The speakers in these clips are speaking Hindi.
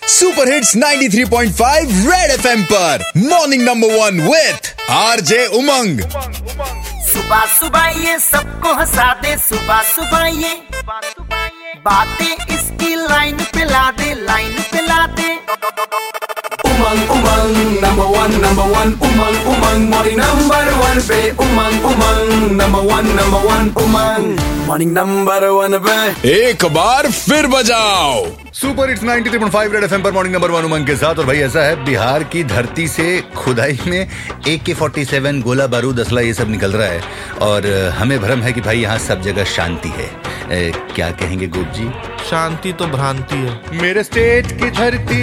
सुपर हिट्स 93.5 रेड एफएम पर morning number 1 with R J Umang. सुबह सुबह ये सबको हंसा दे, सुबह सुबह ये बातें इसकी लाइन पे ला दे, लाइन पे ला दे। Umang Umang number one Umang Umang morning number 1 पे Umang Umang number one Umang morning number 1 पे एक बार फिर बजाओ। सुपर हिट्स 93.5 रेड एफएम पर मॉर्निंग नंबर 1 उमंग के साथ। और भाई ऐसा है, बिहार की धरती से खुदाई में AK-47 गोला बारूद असला ये सब निकल रहा है और हमें भ्रम है कि भाई यहाँ सब जगह शांति है। क्या कहेंगे गोप जी? शांति तो भ्रांति है। मेरे स्टेट की धरती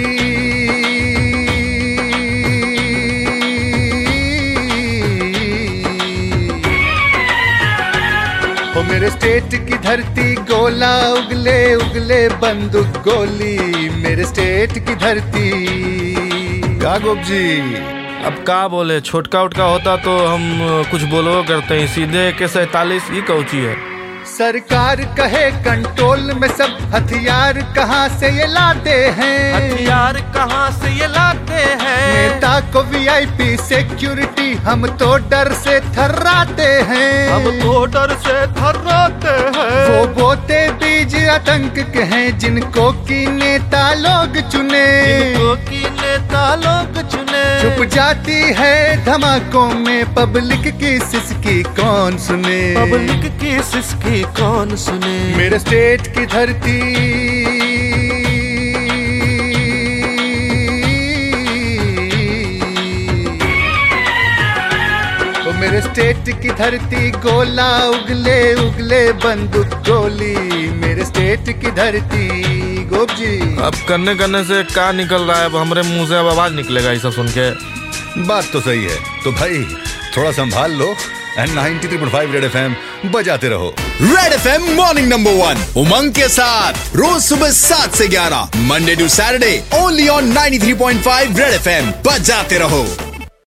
ओ मेरे स्टेट की धरती, गोला उगले उगले बंदूक गोली। मेरे स्टेट की धरती का गोप जी? अब का बोले, छोटका उटका होता तो हम कुछ बोलो करते हैं। सीधे AK-47 ये कौची है? सरकार कहे कंट्रोल में सब, हथियार कहाँ से ये लाते हैं? हथियार कहाँ से ये लाते हैं? नेता को VIP सिक्योरिटी, हम तो डर से थर्राते हैं। हम तो डर से थर्राते हैं। वो बोते बीज आतंक के हैं जिनको की नेता लोग चुने, जिनको की नेता लोग चुने। छुप जाती है धमाकों में पब्लिक की सिसकी कौन सुने? पब्लिक की सिसकी कौन सुने? मेरे स्टेट की धरती ओ मेरे स्टेट की धरती, गोला उगले उगले बंदूक गोली। मेरे स्टेट की धरती गोप जी। अब करने से क्या निकल रहा है? अब हमारे मुंह से अब आवाज निकलेगा ये सब सुन के। बात तो सही है, तो भाई थोड़ा संभाल लो एंड 93.5 रेड एफएम बजाते रहो। Red F M morning number 1 Umang के साथ रोज सुबह 7 से 11 Monday to Saturday only on 93.5 Red F M बजाते रहो।